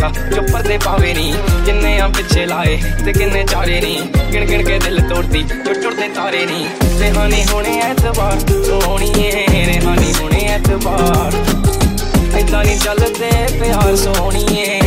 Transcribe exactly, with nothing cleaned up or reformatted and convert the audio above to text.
ऐसा जो पर्दे पावे नी, किन्ने आ पिछे लाए ते किन्ने चारे नी, गिन गिन के दिल तोड़ती जो टुटदे तारे नी। रेहानी होने ऐतबार सोहणीए, रेहानी होने ऐतबार, ऐदां नी चलदे प्यार सोहणीए।